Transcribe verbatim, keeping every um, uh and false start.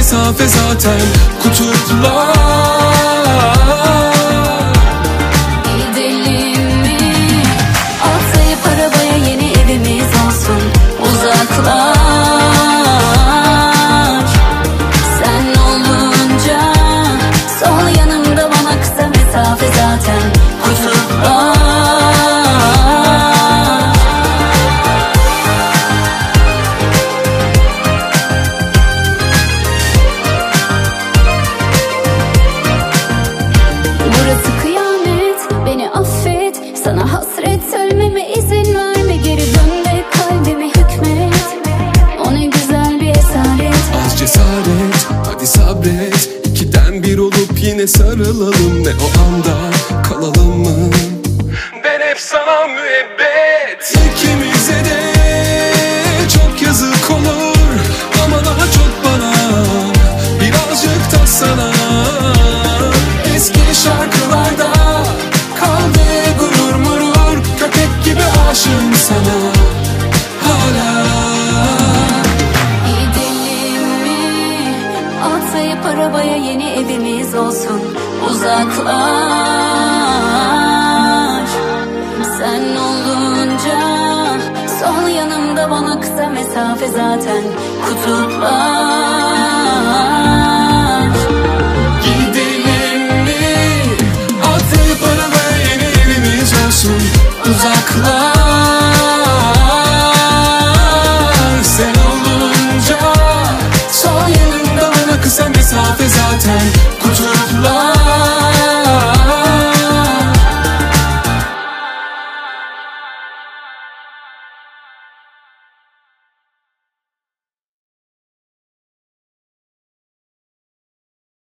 mesafe zaten kutuplar. Gidelim mi? Atlayıp arabaya, yeni evimiz olsun uzaklar. Sen olunca sol yanımda, bana kısa mesafe zaten kutuplar. Burası kıyamet, beni affet. Sana hasret, ölmeme izin verme. Geri dön ve kalbime hükmet. O ne güzel bir esaret. Az cesaret, hadi sabret. İkiden bir olup yine sarılalım. Ve o anda kalalım mı? Ben hep sana müebbet. İkimize de çok yazık olur. Ama daha çok bana, birazcık da sana. Eski şarkılarda kaldı gurur murur. Köpek gibi aşığım sana hala. Gidelim mi? Atlayıp arabaya, yeni evimiz olsun uzaklar. Sen olunca sol yanımda, bana kısa mesafe zaten kutuplar.